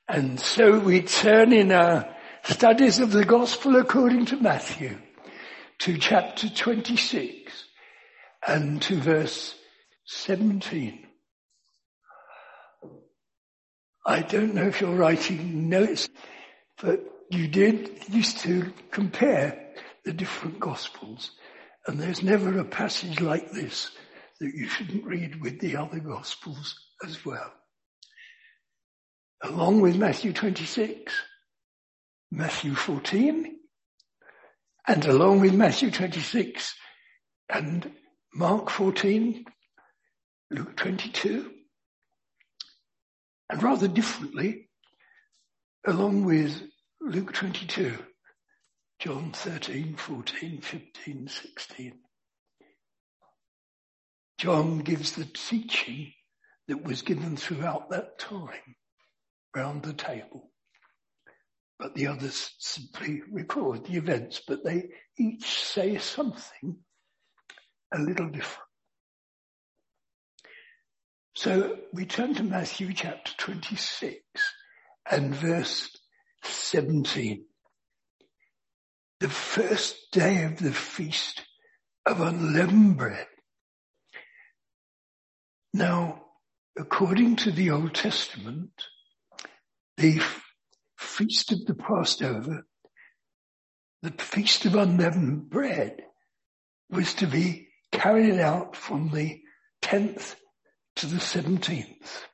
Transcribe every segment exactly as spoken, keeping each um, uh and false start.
And so we turn in our studies of the Gospel according to Matthew to chapter twenty-six and to verse seventeen. I don't know if you're writing notes, but you did used to compare the different Gospels, and there's never a passage like this that you shouldn't read with the other Gospels as well. Along with Matthew twenty-six, Matthew fourteen, and along with Matthew twenty-six and Mark fourteen, Luke twenty-two, and rather differently, along with Luke twenty-two, John thirteen, fourteen, fifteen, sixteen. John gives the teaching that was given throughout that time round the table. But the others simply record the events, but they each say something a little different. So we turn to Matthew chapter twenty-six and verse seventeen. The first day of the feast of unleavened bread. Now, according to the Old Testament, the feast of the Passover, the feast of unleavened bread, was to be carried out from the tenth to the seventeenth.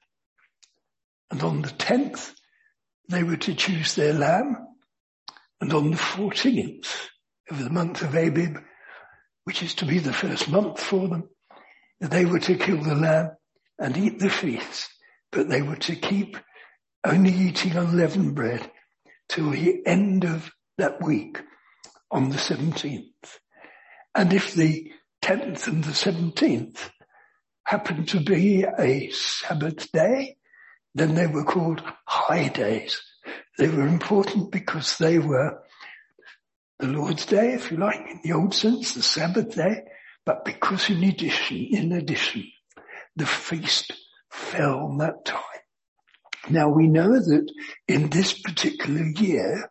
And on the tenth, they were to choose their lamb, and on the fourteenth of the month of Abib, which is to be the first month for them, they were to kill the lamb and eat the feast, but they were to keep only eating unleavened bread till the end of that week on the seventeenth. And if the tenth and the seventeenth happened to be a Sabbath day, then they were called high days. They were important because they were the Lord's Day, if you like, in the old sense, the Sabbath day, but because in addition, in addition, the feast fell on that time. Now we know that in this particular year,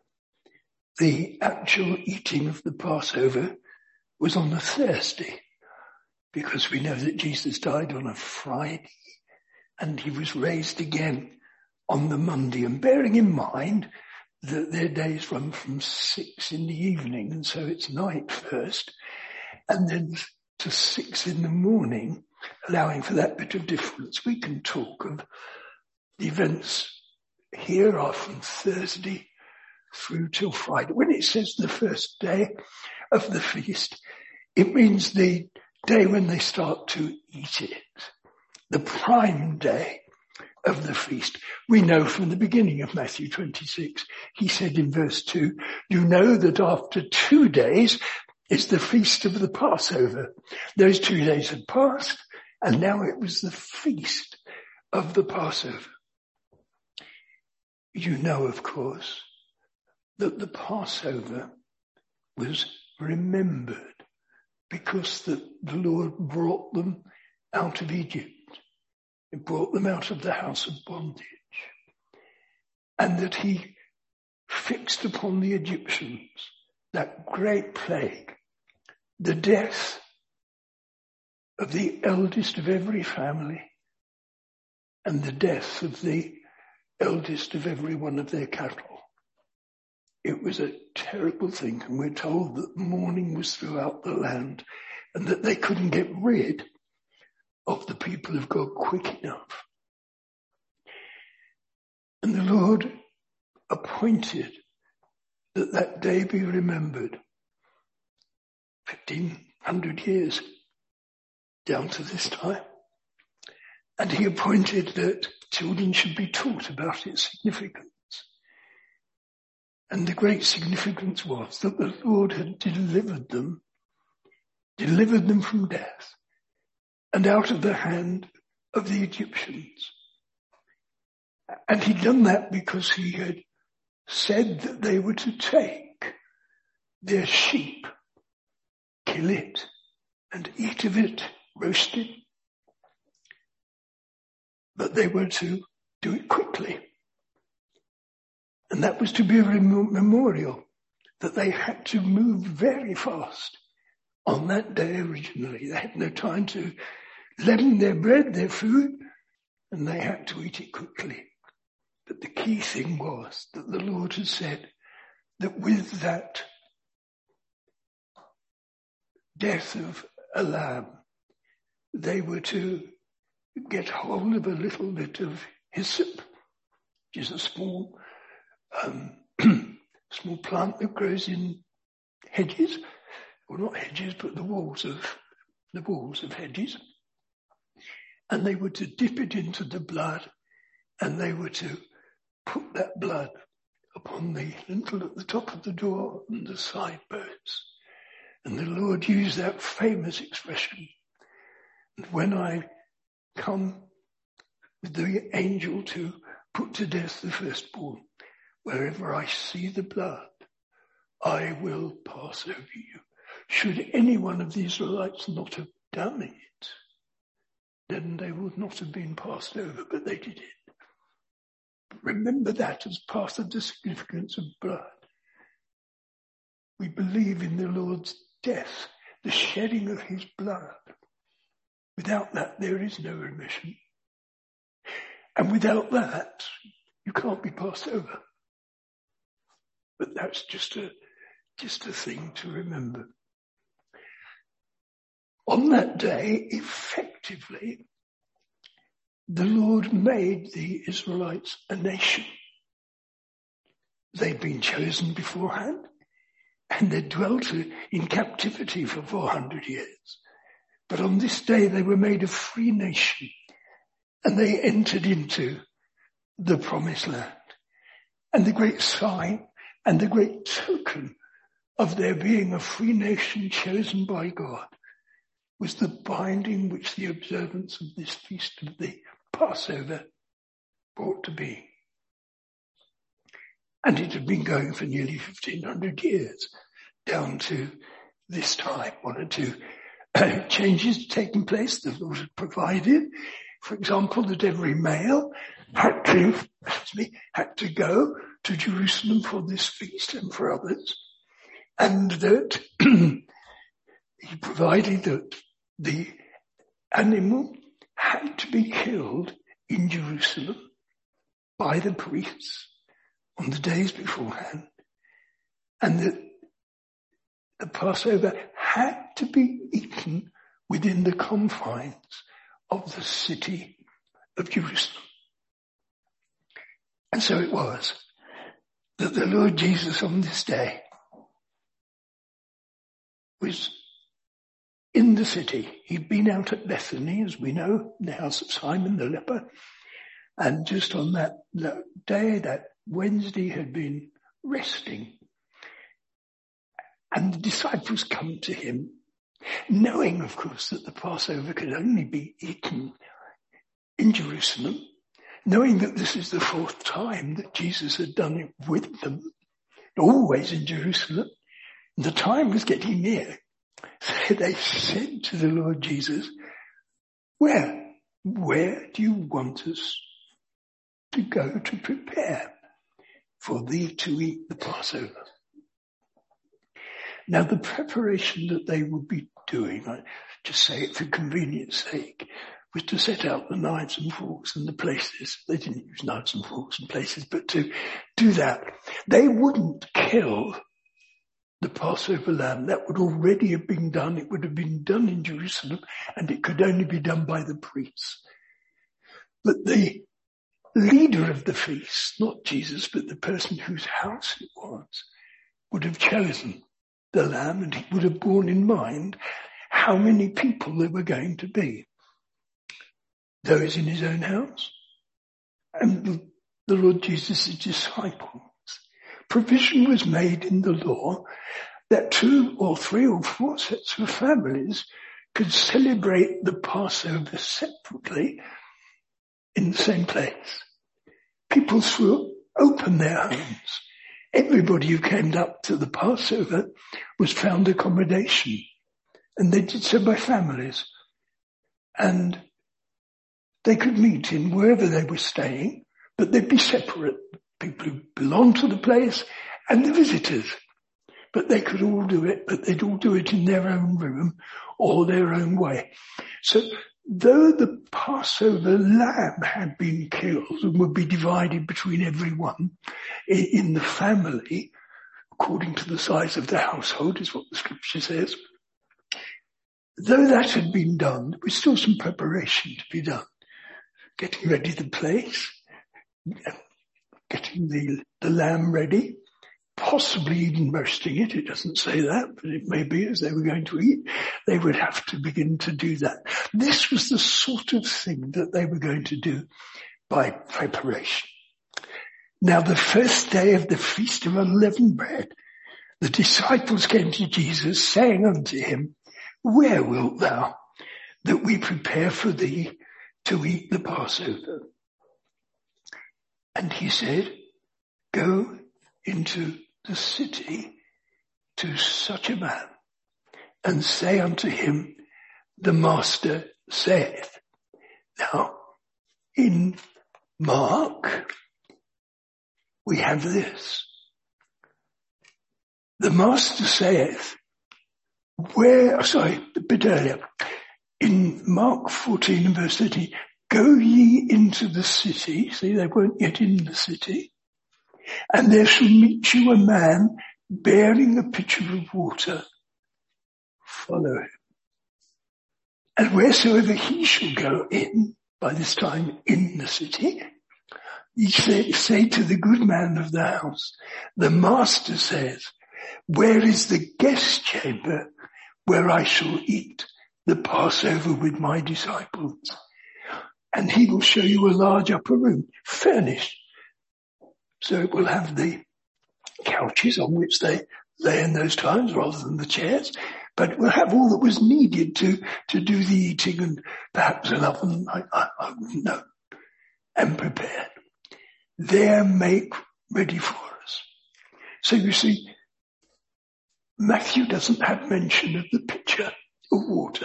the actual eating of the Passover was on a Thursday, because we know that Jesus died on a Friday and he was raised again on the Monday. And bearing in mind that their days run from six in the evening, and so it's night first, and then to six in the morning, allowing for that bit of difference, we can talk of the events here are from Thursday through till Friday. When it says the first day of the feast, it means the day when they start to eat it, the prime day of the feast. We know from the beginning of Matthew twenty-six, he said in verse two, you know that after two days is the feast of the Passover. Those two days had passed, and now it was the feast of the Passover. You know, of course, that the Passover was remembered because the, the Lord brought them out of Egypt. He brought them out of the house of bondage. And that he fixed upon the Egyptians that great plague, the death of the eldest of every family and the death of the eldest of every one of their cattle. It was a terrible thing, and we're told that mourning was throughout the land and that they couldn't get rid of the people of God quick enough. And the Lord appointed that that day be remembered. fifteen hundred years down to this time. And he appointed that children should be taught about its significance. And the great significance was that the Lord had delivered them, delivered them from death and out of the hand of the Egyptians. And he'd done that because he had said that they were to take their sheep, kill it, and eat of it, roast it. But they were to do it quickly. And that was to be a memorial that they had to move very fast on that day originally. They had no time to leaven their bread, their food, and they had to eat it quickly. But the key thing was that the Lord had said that with that death of a lamb, they were to get hold of a little bit of hyssop, which is a small, um, small plant that grows in hedges, or not hedges, but the walls of the walls of hedges. And they were to dip it into the blood, and they were to put that blood upon the lintel at the top of the door and the side posts. And the Lord used that famous expression, when I come with the angel to put to death the firstborn, wherever I see the blood, I will pass over you. Should any one of the Israelites not have done it, then they would not have been passed over, but they did it. Remember that as part of the significance of blood. We believe in the Lord's death, the shedding of his blood. Without that, there is no remission. And without that, you can't be passed over. But that's just a, just a thing to remember. On that day, effectively, the Lord made the Israelites a nation. They'd been chosen beforehand, and they dwelt in captivity for four hundred years. But on this day they were made a free nation, and they entered into the promised land. And the great sign and the great token of their being a free nation chosen by God was the binding which the observance of this feast of the Passover brought to be. And it had been going for nearly fifteen hundred years, down to this time. One or two uh, changes taking place. The Lord had provided, for example, that every male had to, excuse me, had to go to Jerusalem for this feast and for others. And that he provided that the animal had to be killed in Jerusalem by the priests on the days beforehand, and that the Passover had to be eaten within the confines of the city of Jerusalem. And so it was that the Lord Jesus on this day was in the city. He'd been out at Bethany, as we know, in the house of Simon the leper. And just on that, that day, that Wednesday, had been resting. And the disciples come to him, knowing, of course, that the Passover could only be eaten in Jerusalem, knowing that this is the fourth time that Jesus had done it with them, always in Jerusalem. And the time was getting near. So they said to the Lord Jesus, where, where do you want us to go to prepare for thee to eat the Passover? Now the preparation that they would be doing, I just say it for convenience sake, was to set out the knives and forks and the places. They didn't use knives and forks and places, but to do that. They wouldn't kill the Passover lamb. That would already have been done. It would have been done in Jerusalem, and it could only be done by the priests. But the leader of the feast, not Jesus, but the person whose house it was, would have chosen the lamb, and he would have borne in mind how many people there were going to be. Those in his own house and the, the Lord Jesus' disciples. Provision was made in the law that two or three or four sets of families could celebrate the Passover separately in the same place. People would open their homes. Everybody who came up to the Passover was found accommodation, and they did so by families. And they could meet in wherever they were staying, but they'd be separate. people who belong to the place and the visitors. But they could all do it, but they'd all do it in their own room or their own way. So though the Passover lamb had been killed and would be divided between everyone in the family, according to the size of the household, is what the scripture says, though that had been done, there was still some preparation to be done. Getting ready the place, getting the, the lamb ready, possibly even roasting it. It doesn't say that, but it may be as they were going to eat. They would have to begin to do that. This was the sort of thing that they were going to do by preparation. Now, the first day of the Feast of Unleavened Bread, the disciples came to Jesus, saying unto him, Where wilt thou that we prepare for thee to eat the Passover? And he said, Go into the city to such a man and say unto him, the Master saith. Now, in Mark, we have this. The Master saith, where, sorry, a bit earlier, in Mark fourteen and verse thirty, go ye into the city, see they weren't yet in the city, and there shall meet you a man bearing a pitcher of water. Follow him. And wheresoever he shall go in, by this time in the city, ye say, say to the good man of the house, the Master says, where is the guest chamber where I shall eat the Passover with my disciples? And he will show you a large upper room, furnished. So it will have the couches on which they lay in those times rather than the chairs, but it will have all that was needed to, to do the eating and perhaps an oven, I, I, I wouldn't know, and prepared. There make ready for us. So you see, Matthew doesn't have mention of the pitcher of water.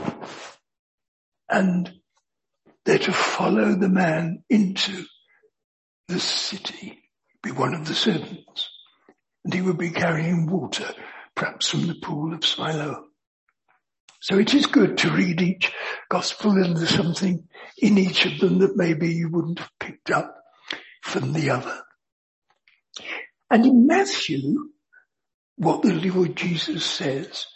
And they're to follow the man into the city, be one of the servants. And he would be carrying water, perhaps from the pool of Siloam. So it is good to read each gospel, and there's something in each of them that maybe you wouldn't have picked up from the other. And in Matthew, what the Lord Jesus says,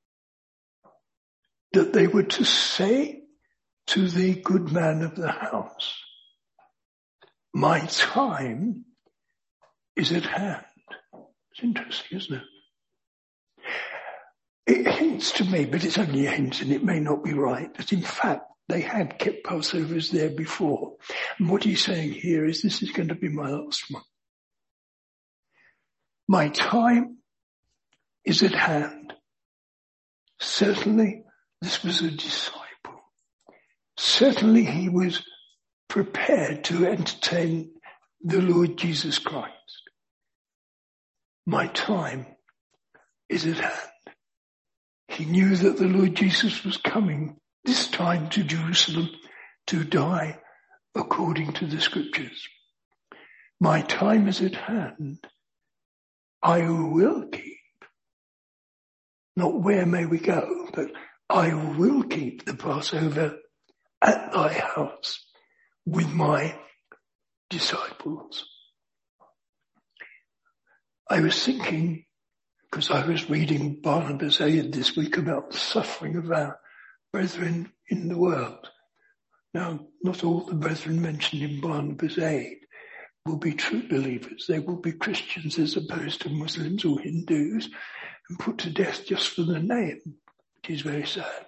that they were to say to the good man of the house, my time is at hand. It's interesting, isn't it? It hints to me, but it's only a hint and it may not be right, that in fact they had kept Passovers there before. And what he's saying here is this is going to be my last one. My time is at hand. Certainly this was a disciple. Certainly he was prepared to entertain the Lord Jesus Christ. My time is at hand. He knew that the Lord Jesus was coming this time to Jerusalem to die according to the scriptures. My time is at hand. I will keep. Not where may we go, but I will keep the Passover at thy house with my disciples. I was thinking, because I was reading Barnabas' Aid this week about the suffering of our brethren in the world. Now, not all the brethren mentioned in Barnabas' Aid will be true believers. They will be Christians as opposed to Muslims or Hindus and put to death just for the name, which is very sad.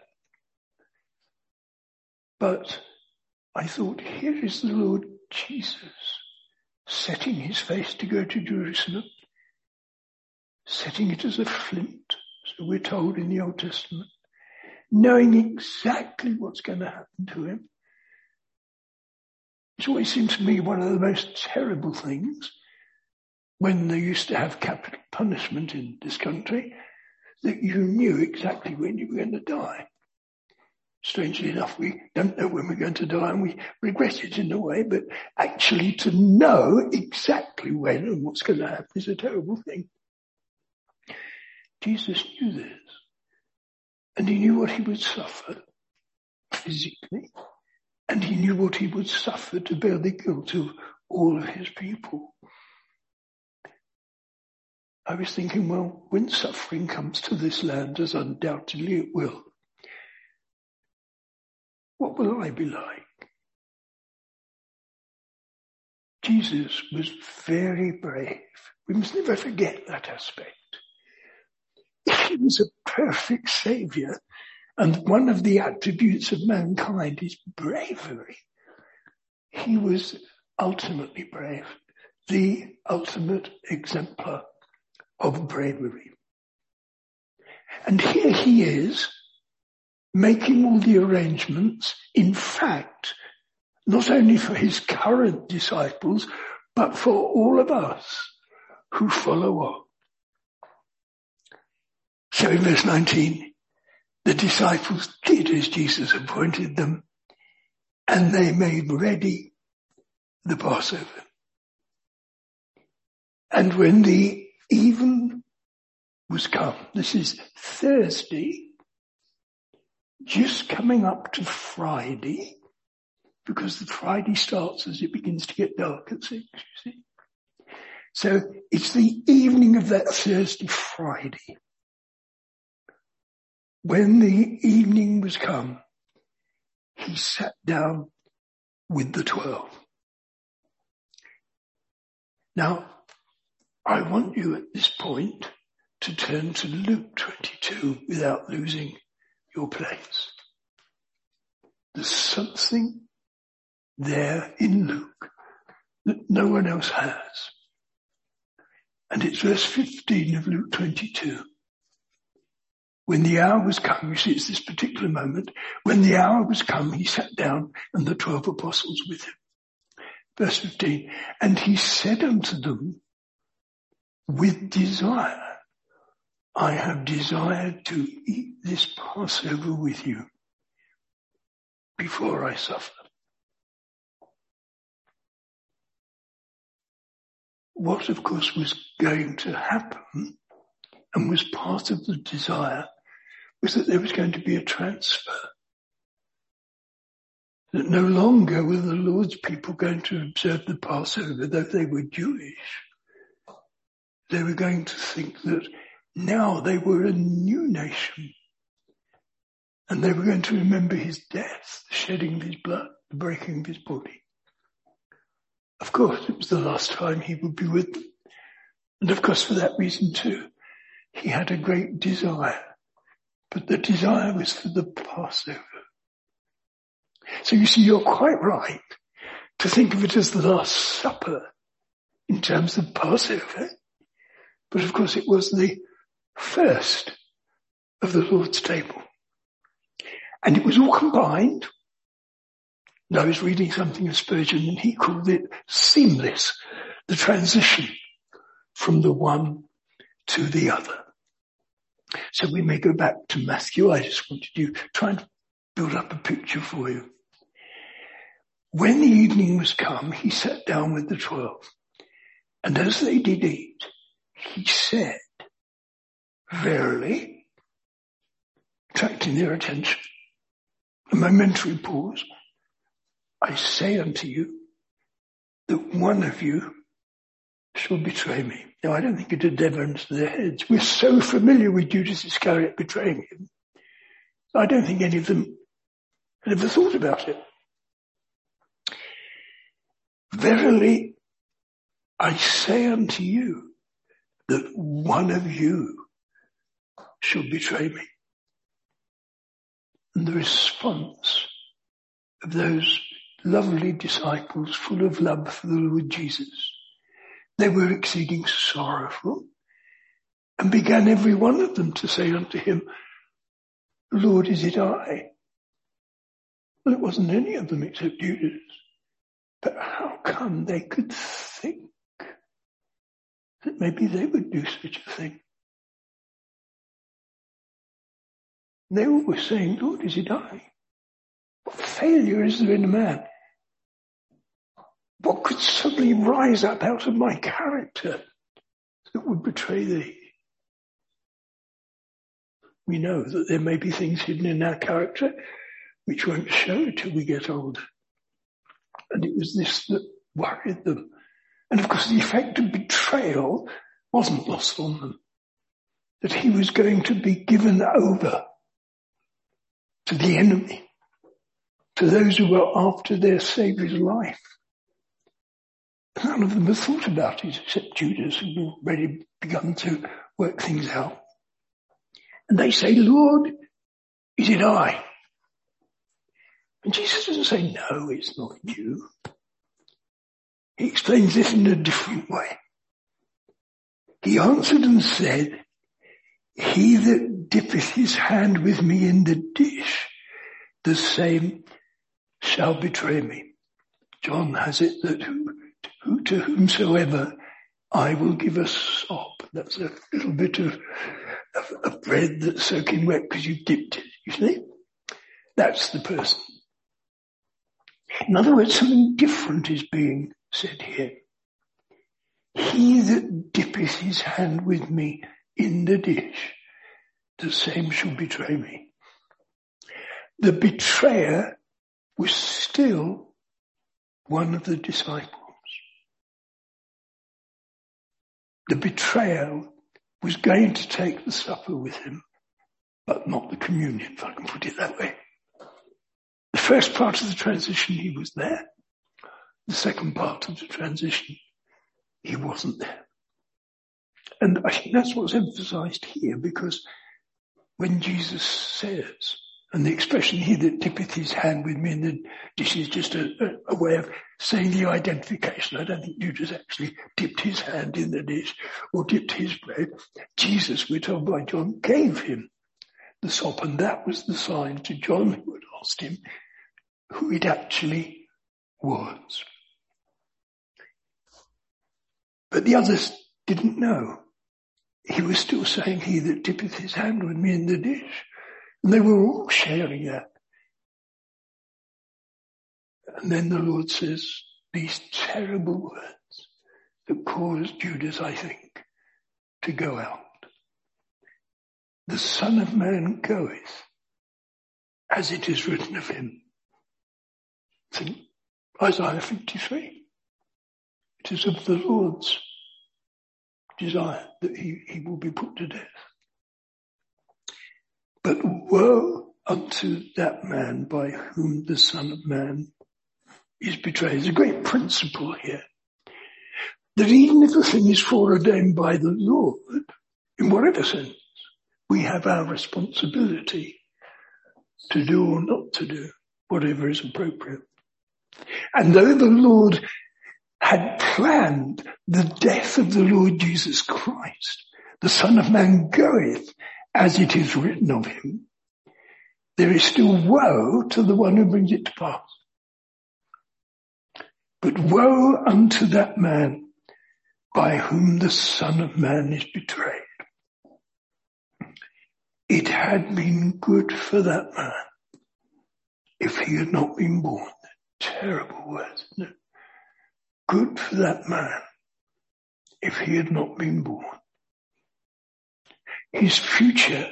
But I thought, here is the Lord Jesus setting his face to go to Jerusalem, setting it as a flint, so we're told in the Old Testament, knowing exactly what's going to happen to him. It's always seemed to me one of the most terrible things when they used to have capital punishment in this country, that you knew exactly when you were going to die. Strangely enough, we don't know when we're going to die and we regret it in a way, but actually to know exactly when and what's going to happen is a terrible thing. Jesus knew this, and he knew what he would suffer physically, and he knew what he would suffer to bear the guilt of all of his people. I was thinking, well, when suffering comes to this land, as undoubtedly it will, what will I be like? Jesus was very brave. We must never forget that aspect. He was a perfect saviour, and one of the attributes of mankind is bravery. He was ultimately brave, the ultimate exemplar of bravery. And here he is, making all the arrangements, in fact, not only for his current disciples, but for all of us who follow on. So in verse nineteen, the disciples did as Jesus appointed them, and they made ready the Passover. And when the even was come, this is Thursday, just coming up to Friday, because the Friday starts as it begins to get dark at six, you see. So it's the evening of that Thursday, Friday. When the evening was come, he sat down with the twelve. Now, I want you at this point to turn to Luke twenty-two without losing your place. There's something there in Luke that no one else has. And it's verse fifteen of Luke twenty-two. When the hour was come, you see it's this particular moment, when the hour was come, he sat down and the twelve apostles with him. Verse fifteen, and he said unto them, with desire, I have desired to eat this Passover with you before I suffer. What, of course, was going to happen and was part of the desire was that there was going to be a transfer. That no longer were the Lord's people going to observe the Passover, though they were Jewish. They were going to think that now they were a new nation. And they were going to remember his death, the shedding of his blood, the breaking of his body. Of course, it was the last time he would be with them. And of course, for that reason too, he had a great desire. But the desire was for the Passover. So you see, you're quite right to think of it as the Last Supper in terms of Passover. But of course, it was the first of the Lord's table. And it was all combined. And I was reading something of Spurgeon and he called it seamless, the transition from the one to the other. So we may go back to Matthew. I just wanted to try and build up a picture for you. When the evening was come, he sat down with the twelve. And as they did eat, he said, verily, attracting their attention, a momentary pause, I say unto you that one of you shall betray me. Now, I don't think it had ever entered their heads. We're so familiar with Judas Iscariot betraying him. I don't think any of them had ever thought about it. Verily, I say unto you that one of you shall betray me. And the response of those lovely disciples full of love for the Lord Jesus, they were exceeding sorrowful and began every one of them to say unto him, Lord, is it I? Well, it wasn't any of them except Judas. But how come they could think that maybe they would do such a thing? They all were saying, Lord, is it I? What failure is there in a man? What could suddenly rise up out of my character that would betray thee? We know that there may be things hidden in our character which won't show till we get older. And it was this that worried them. And of course the effect of betrayal wasn't lost on them. That he was going to be given over to the enemy, to those who were after their Saviour's life. None of them had thought about it except Judas, who had already begun to work things out. And they say, Lord, is it I? And Jesus doesn't say, no, it's not you. He explains this in a different way. He answered and said, he that dippeth his hand with me in the dish, the same shall betray me. John has it that who, who to whomsoever I will give a sop. That's a little bit of, of, of bread that's soaking wet because you've dipped it, you see? That's the person. In other words, something different is being said here. He that dippeth his hand with me in the dish, the same shall betray me. The betrayer was still one of the disciples. The betrayer was going to take the supper with him, but not the communion, if I can put it that way. The first part of the transition, he was there. The second part of the transition, he wasn't there. And I think that's what's emphasized here, because when Jesus says, and the expression he that dippeth his hand with me in the dish is just a, a, a way of saying the identification. I don't think Judas actually dipped his hand in the dish or dipped his bread. Jesus, we're told by John, gave him the sop, and that was the sign to John, who had asked him who it actually was. But the others didn't know. He was still saying, he that dippeth his hand with me in the dish. And they were all sharing that. And then the Lord says these terrible words that caused Judas, I think, to go out. The Son of Man goeth as it is written of him. It's in Isaiah fifty-three. It is of the Lord's desire that he, he will be put to death. But woe unto that man by whom the Son of Man is betrayed. There's a great principle here. That even if a thing is foreordained by the Lord, in whatever sense, we have our responsibility to do or not to do whatever is appropriate. And though the Lord had planned the death of the Lord Jesus Christ, the Son of Man goeth as it is written of him, there is still woe to the one who brings it to pass. But woe unto that man by whom the Son of Man is betrayed. It had been good for that man if he had not been born. Terrible words, isn't it? Good for that man if he had not been born. His future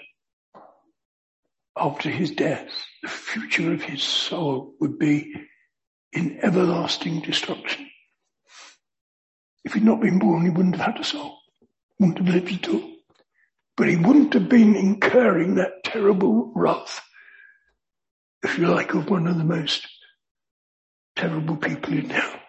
after his death, the future of his soul would be in everlasting destruction. If he'd not been born, he wouldn't have had a soul, wouldn't have lived at all. But he wouldn't have been incurring that terrible wrath, if you like, of one of the most terrible people in hell.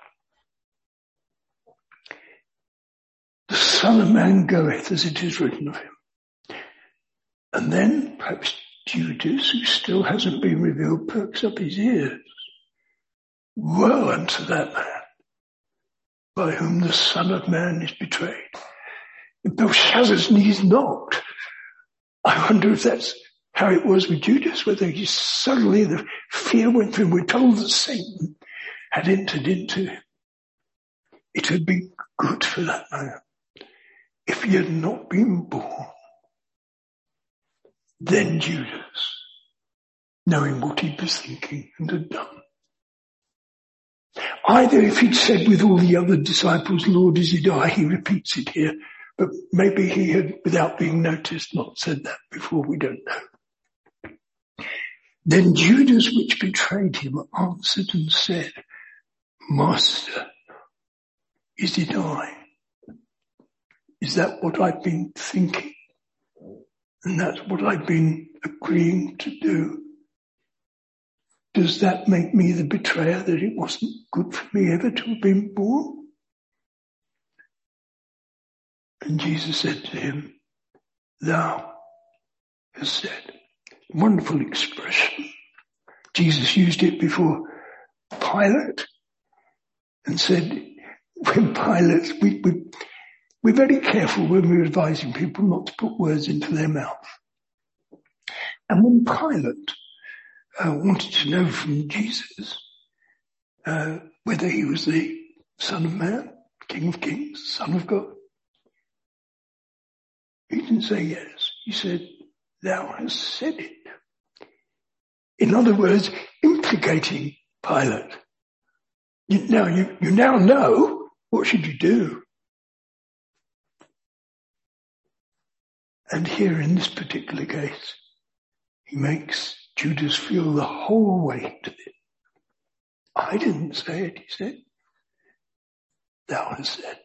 The Son of Man goeth as it is written of him. And then perhaps Judas, who still hasn't been revealed, perks up his ears. Woe unto that man by whom the Son of Man is betrayed. If Belshazzar's knees knocked, I wonder if that's how it was with Judas, whether he suddenly, the fear went through him. We're told that Satan had entered into him. It had been good for that man if he had not been born. Then Judas knowing what he was thinking and had done. Either if he'd said with all the other disciples, Lord, is it I? He repeats it here, but maybe he had, without being noticed, not said that before, we don't know. Then Judas, which betrayed him, answered and said, Master, is it I? Is that what I've been thinking? And that's what I've been agreeing to do? Does that make me the betrayer, that it wasn't good for me ever to have been born? And Jesus said to him, thou hast said. Wonderful expression. Jesus used it before Pilate and said, when Pilate, we, we, we're very careful when we're advising people not to put words into their mouth. And when Pilate uh, wanted to know from Jesus uh, whether he was the Son of Man, King of Kings, Son of God, he didn't say yes. He said, thou hast said it. In other words, implicating Pilate. You, now, you, you now know, what should you do? And here in this particular case, he makes Judas feel the whole weight of it. I didn't say it, he said. Thou hast said.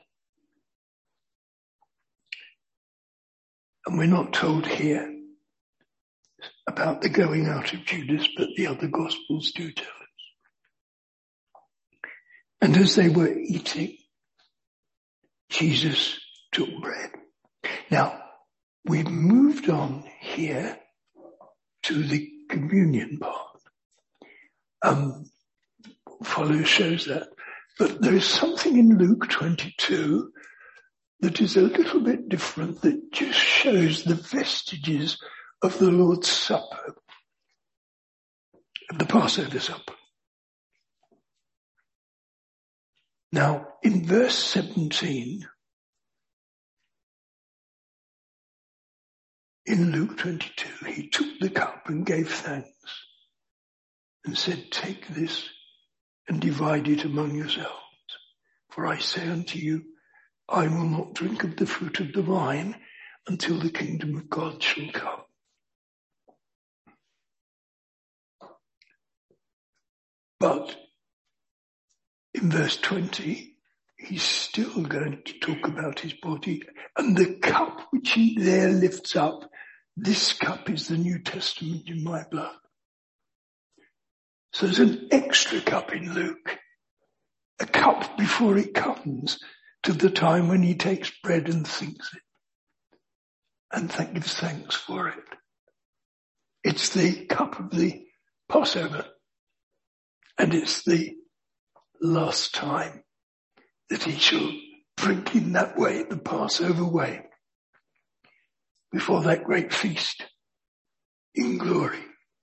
And we're not told here about the going out of Judas, but the other Gospels do tell us. And as they were eating, Jesus took bread. Now, we've moved on here to the communion part. Um, what follows shows that. But there is something in Luke twenty-two that is a little bit different, that just shows the vestiges of the Lord's Supper, of the Passover supper. Now, in verse seventeen, in Luke twenty-two, he took the cup and gave thanks and said, take this and divide it among yourselves. For I say unto you, I will not drink of the fruit of the vine until the kingdom of God shall come. But in verse twenty, he's still going to talk about his body, and the cup which he there lifts up, this cup is the New Testament in my blood. So there's an extra cup in Luke, a cup before it comes to the time when he takes bread and thinks it, and th- gives thanks for it. It's the cup of the Passover, and it's the last time that he shall drink in that way, the Passover way, before that great feast in glory.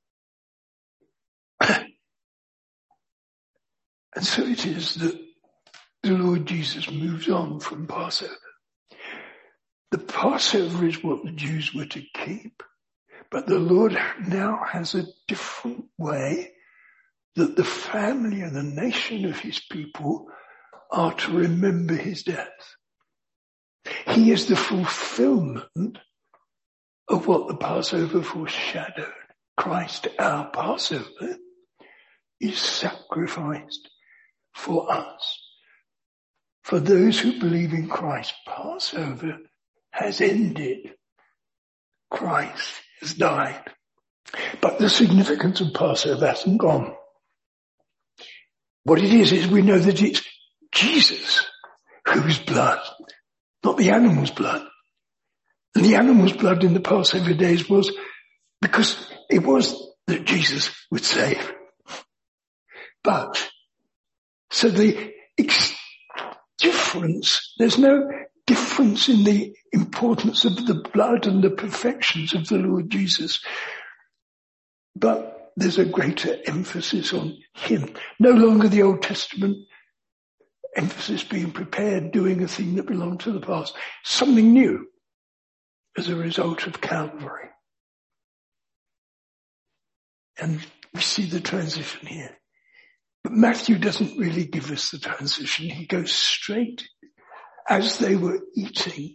And so it is that the Lord Jesus moves on from Passover. The Passover is what the Jews were to keep, but the Lord now has a different way that the family and the nation of his people are to remember his death. He is the fulfillment of what the Passover foreshadowed. Christ, our Passover, is sacrificed for us. For those who believe in Christ, Passover has ended. Christ has died. But the significance of Passover hasn't gone. What it is, is we know that it's Jesus whose blood, not the animal's blood. And the animal's blood in the Passover days was because it was that Jesus would save. But, so the ex- difference, there's no difference in the importance of the blood and the perfections of the Lord Jesus. But there's a greater emphasis on him. No longer the Old Testament emphasis being prepared, doing a thing that belonged to the past. Something new as a result of Calvary. And we see the transition here. But Matthew doesn't really give us the transition. He goes straight as they were eating,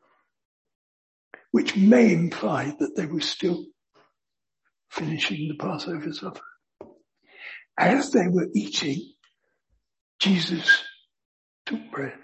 which may imply that they were still finishing the Passover supper. As they were eating, Jesus took bread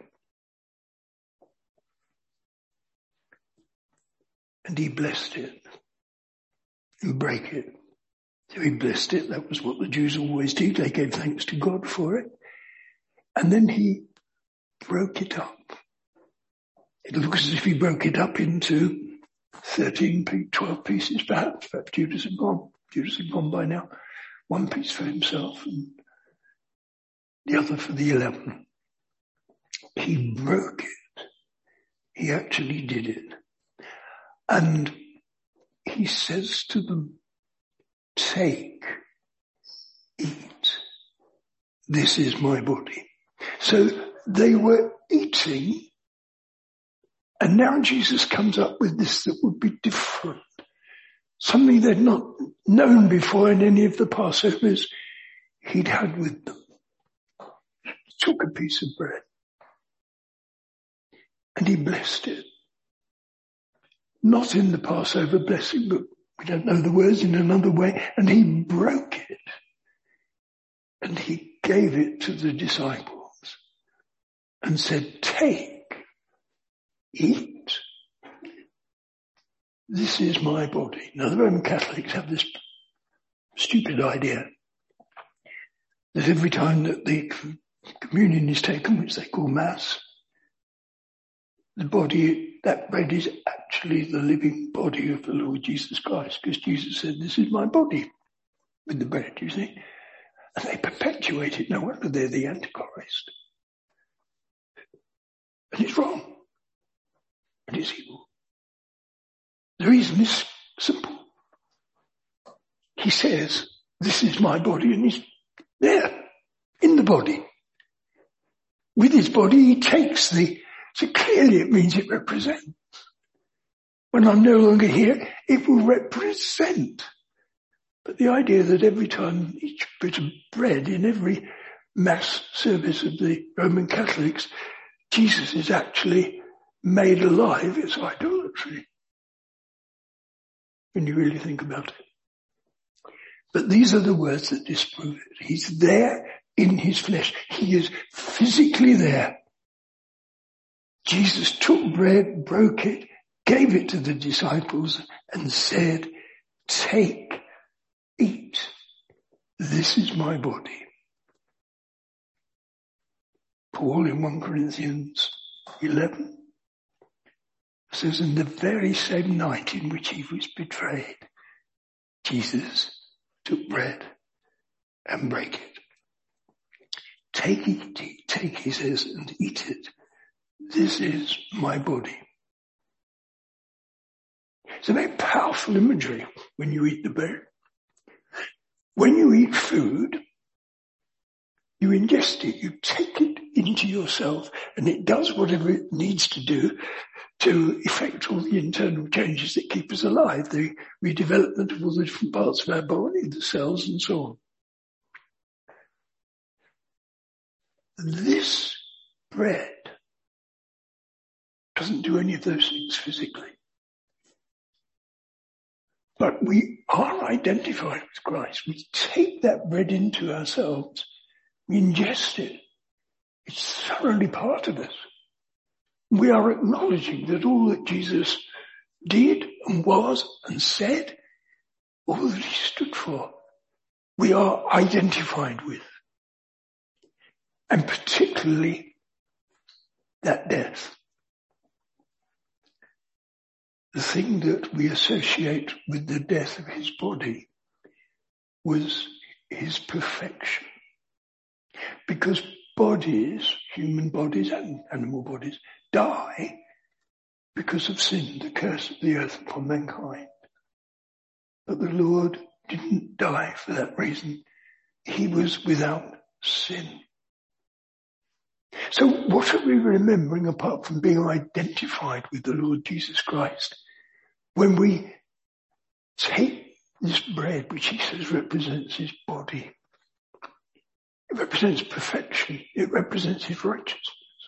and he blessed it and brake it. So he blessed it. That was what the Jews always did. They gave thanks to God for it. And then he broke it up. It looks as if he broke it up into thirteen, twelve pieces perhaps. Perhaps Judas had gone. Judas had gone by now. One piece for himself and the other for the eleven. He broke it. He actually did it. And he says to them, take, eat. This is my body. So they were eating, and now Jesus comes up with this that would be different. Something they'd not known before in any of the Passovers he'd had with them. He took a piece of bread and he blessed it. Not in the Passover blessing, but we don't know the words, in another way. And he broke it. And he gave it to the disciples and said, take, eat. This is my body. Now the Roman Catholics have this stupid idea that every time that the communion is taken, which they call Mass, the body, that bread is actually the living body of the Lord Jesus Christ, because Jesus said, this is my body with the bread, you see. And they perpetuate it. No wonder they're the Antichrist. And it's wrong. And it's evil. The reason is simple. He says, this is my body, and he's there, in the body. With his body, he takes the, so clearly it means it represents. When I'm no longer here, it will represent. But the idea that every time each bit of bread in every Mass service of the Roman Catholics, Jesus is actually made alive, it's idolatry. When you really think about it. But these are the words that disprove it. He's there in his flesh. He is physically there. Jesus took bread, broke it, gave it to the disciples and said, take, eat. This is my body. Paul in First Corinthians eleven says, in the very same night in which he was betrayed, Jesus took bread and brake it. Take it, take, he says, and eat it. This is my body. It's a very powerful imagery when you eat the bread. When you eat food, you ingest it, you take it into yourself, and it does whatever it needs to do to effect all the internal changes that keep us alive, the redevelopment of all the different parts of our body, the cells and so on. This bread doesn't do any of those things physically. But we are identified with Christ. We take that bread into ourselves. We ingest it. It's thoroughly part of us. We are acknowledging that all that Jesus did and was and said, all that he stood for, we are identified with. And particularly that death. The thing that we associate with the death of his body was his perfection. Because bodies, human bodies and animal bodies, die because of sin, the curse of the earth upon mankind. But the Lord didn't die for that reason. He was without sin. So what are we remembering apart from being identified with the Lord Jesus Christ when we take this bread, which he says represents his body, it represents perfection. It represents his righteousness.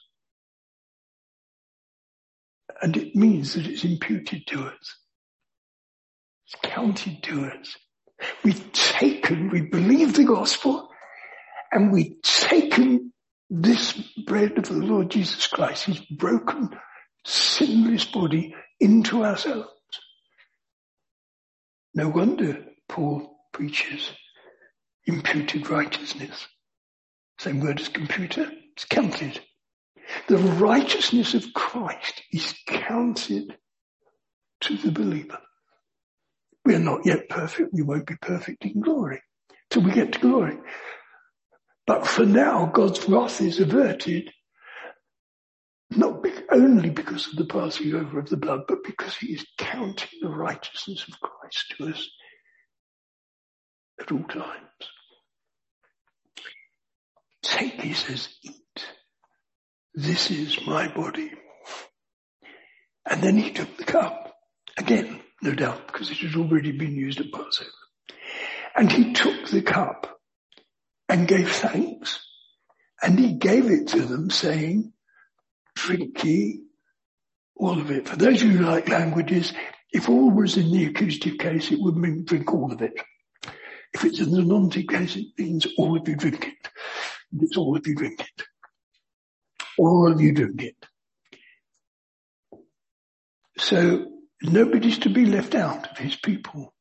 And it means that it's imputed to us. It's counted to us. We've taken, we believe the gospel, and we've taken this bread of the Lord Jesus Christ, his broken, sinless body, into ourselves. No wonder Paul preaches imputed righteousness. Same word as computer, it's counted. The righteousness of Christ is counted to the believer. We are not yet perfect. We won't be perfect in glory till we get to glory. But for now, God's wrath is averted, not be- only because of the passing over of the blood, but because he is counting the righteousness of Christ to us at all times. Take, he says, eat. This is my body. And then he took the cup. Again, no doubt, because it had already been used at Passover. And he took the cup and gave thanks. And he gave it to them saying, drink ye all of it. For those of you who like languages, if all was in the accusative case, it would mean drink all of it. If it's in the nominative case, it means all of you drink it. It's all of you drink it. All of you drink it. So nobody's to be left out of his people.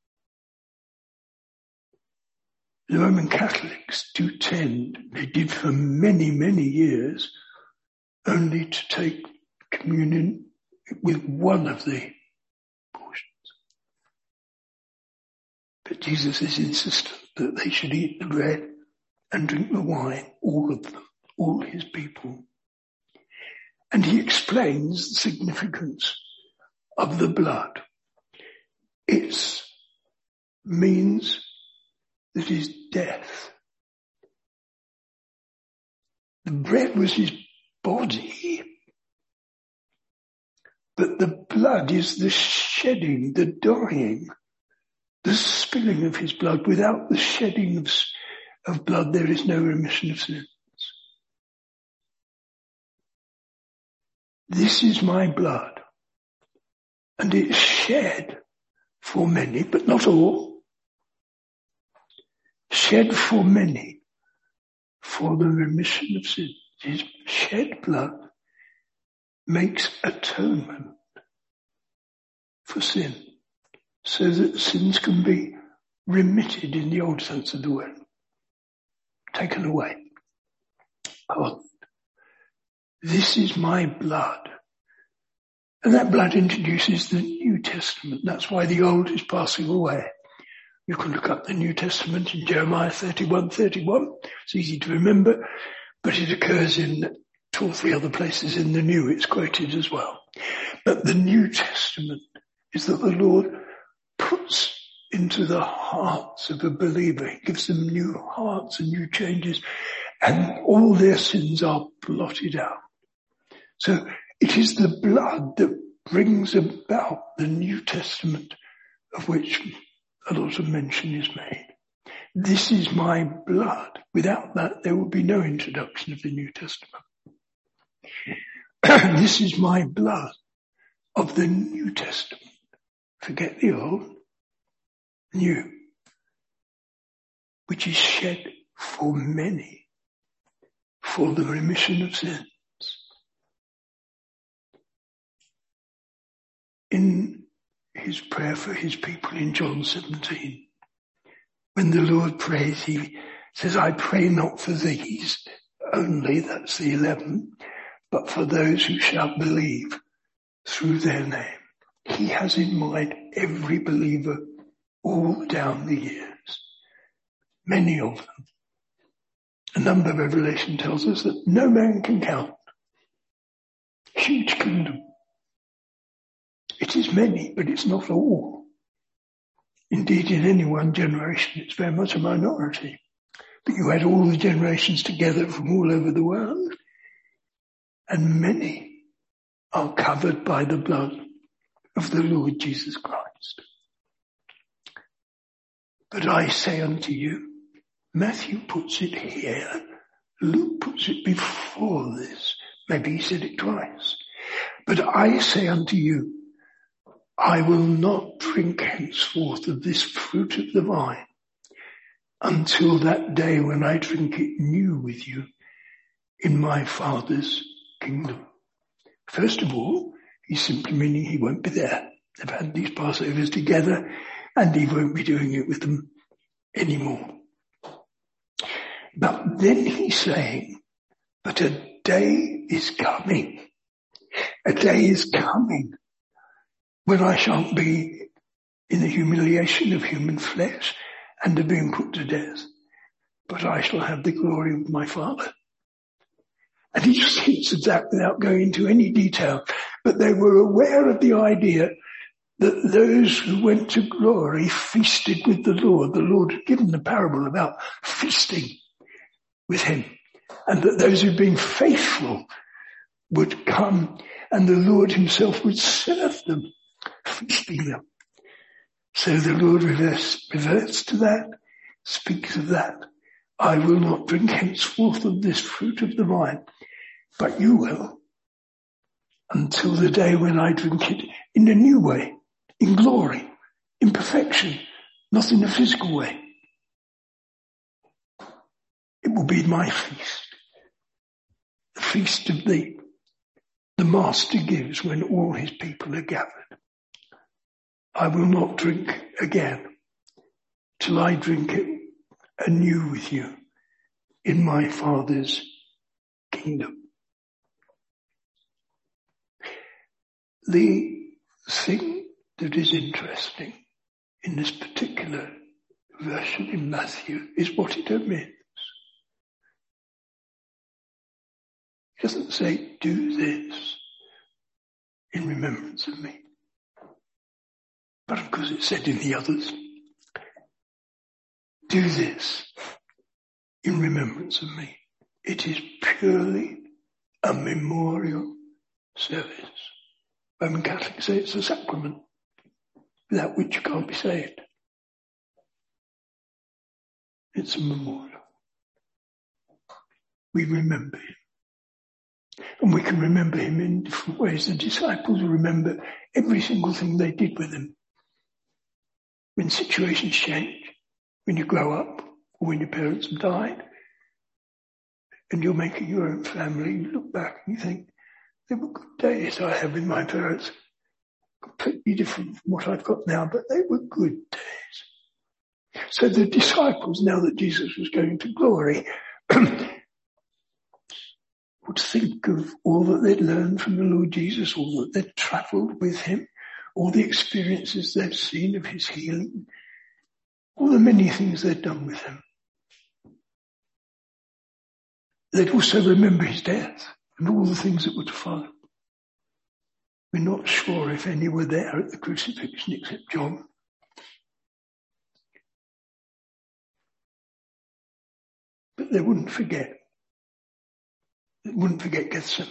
The Roman Catholics do tend, they did for many, many years, only to take communion with one of the portions. But Jesus is insistent that they should eat the bread and drink the wine, all of them, all his people. And he explains the significance of the blood. It means that is death. The bread was his body, but the blood is the shedding, the dying, the spilling of his blood. Without the shedding of, of blood, there is no remission of sins. This is my blood, and it's shed for many, but not all. Shed for many for the remission of sins. His shed blood makes atonement for sin, so that sins can be remitted in the old sense of the word, taken away. Oh, this is my blood. And that blood introduces the New Testament. That's why the old is passing away. You can look up the New Testament in Jeremiah thirty-one thirty-one. It's easy to remember, but it occurs in two or three other places in the New. It's quoted as well. But the New Testament is that the Lord puts into the hearts of a believer. He gives them new hearts and new changes, and all their sins are blotted out. So it is the blood that brings about the New Testament, of which a lot of mention is made. This is my blood. Without that, there would be no introduction of the New Testament. This is my blood of the New Testament. Forget the old, new, which is shed for many, for the remission of sins. In his prayer for his people in John seventeen, when the Lord prays, he says, I pray not for these only, that's the eleven, but for those who shall believe through their name. He has in mind every believer all down the years, many of them. A number of Revelation tells us that no man can count. Huge kingdom. It is many, but it's not all. Indeed, in any one generation, it's very much a minority. But you add all the generations together from all over the world, and many are covered by the blood of the Lord Jesus Christ. But I say unto you, Matthew puts it here, Luke puts it before this. Maybe he said it twice. But I say unto you, I will not drink henceforth of this fruit of the vine until that day when I drink it new with you in my Father's kingdom. First of all, he's simply meaning he won't be there. They've had these Passovers together and he won't be doing it with them anymore. But then he's saying, but a day is coming. A day is coming when I shan't be in the humiliation of human flesh and of being put to death, but I shall have the glory of my Father. And he just hints at that without going into any detail. But they were aware of the idea that those who went to glory feasted with the Lord. The Lord had given the parable about feasting with him. And that those who'd been faithful would come and the Lord himself would serve them, feasting them. So the Lord reverts, reverts to that, speaks of that. I will not drink henceforth of this fruit of the vine, but you will, until the day when I drink it in a new way, in glory, in perfection, not in a physical way. It will be my feast, the feast of the, the Master gives when all his people are gathered. I will not drink again till I drink it anew with you in my Father's kingdom. The thing that is interesting in this particular version in Matthew is what it omits. It doesn't say, do this in remembrance of me. But of course it's said in the others. Do this in remembrance of me. It is purely a memorial service. Roman Catholics say it's a sacrament, without which you can't be saved. It's a memorial. We remember him. And we can remember him in different ways. The disciples remember every single thing they did with him. When situations change, when you grow up, or when your parents have died, and you're making your own family, you look back and you think, they were good days I had with my parents. Completely different from what I've got now, but they were good days. So the disciples, now that Jesus was going to glory, would think of all that they'd learned from the Lord Jesus, all that they'd travelled with him, all the experiences they'd seen of his healing, all the many things they'd done with him. They'd also remember his death and all the things that were to follow. We're not sure if any were there at the crucifixion except John. But they wouldn't forget. They wouldn't forget Gethsemane.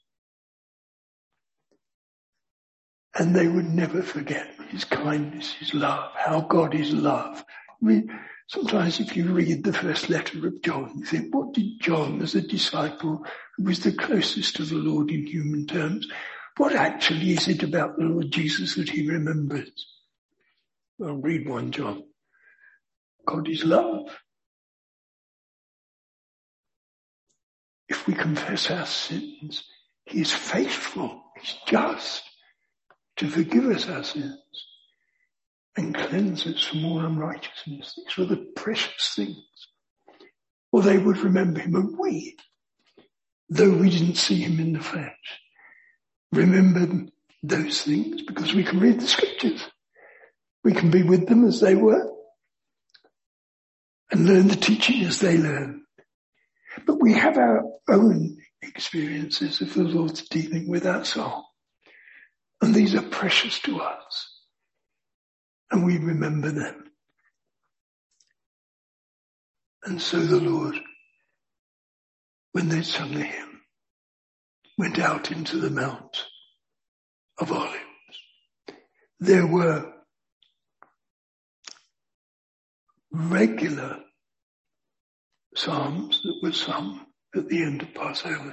And they would never forget his kindness, his love, how God is love. I mean, sometimes if you read the first letter of John, you think, what did John, as a disciple who was the closest to the Lord in human terms, what actually is it about the Lord Jesus that he remembers? Well, read First John. God is love. If we confess our sins, he is faithful, he's just to forgive us our sins and cleanse us from all unrighteousness. These were the precious things. Or they would remember him, and we, though we didn't see him in the flesh, remembered those things because we can read the scriptures. We can be with them as they were and learn the teaching as they learn. But we have our own experiences of the Lord's dealing with our soul. And these are precious to us. And we remember them. And so the Lord, when they sung the hymn, went out into the Mount of Olives. There were regular psalms that were sung at the end of Passover.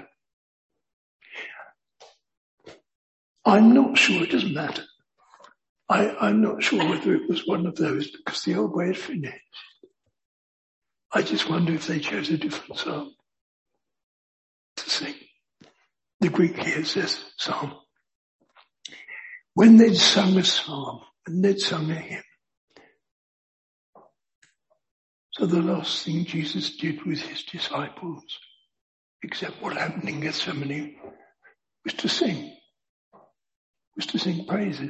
I'm not sure, it doesn't matter. I, I'm not sure whether it was one of those because the old way had finished. I just wonder if they chose a different psalm to sing. The Greek here says psalm. When they'd sung a psalm and they'd sung a hymn. So the last thing Jesus did with his disciples, except what happened in Gethsemane, was to sing. Was to sing praises.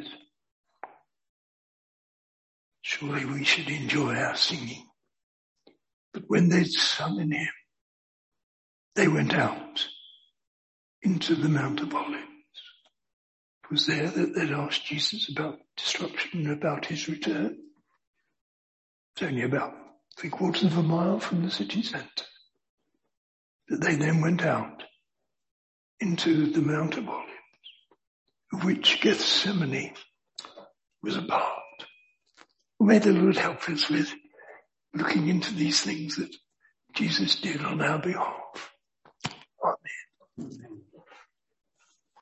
Surely we should enjoy our singing. But when they'd sung an hymn, they went out into the Mount of Olives. It was there that they'd asked Jesus about destruction and about his return. It's only about three quarters of a mile from the city centre. That they then went out into the Mount of Olives, of which Gethsemane was a part. May the Lord help us with looking into these things that Jesus did on our behalf. Amen.